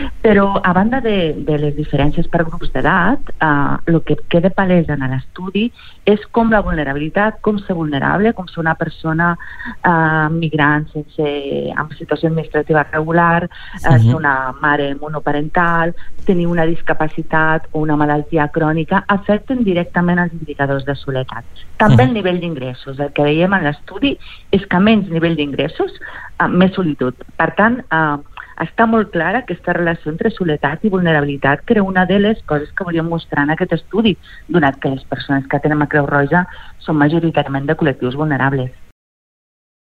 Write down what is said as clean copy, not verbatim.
Però, a banda de les diferències per grups d'edat, el que queda palès en l'estudi és com la vulnerabilitat, com ser vulnerable, com ser una persona migrant amb situació administrativa regular, ser una mare monoparental, tenir una discapacitat o una malaltia crònica, afecten directament els indicadors de soledat. També el nivell d'ingressos. El que veiem en l'estudi és que a menys nivell d'ingressos, més solitud. Per tant, està molt clara aquesta relació entre soledat i vulnerabilitat, que era una de les coses que volíem mostrar en aquest estudi, donat que les persones que tenen a Creu Roja són majoritàriament de col·lectius vulnerables.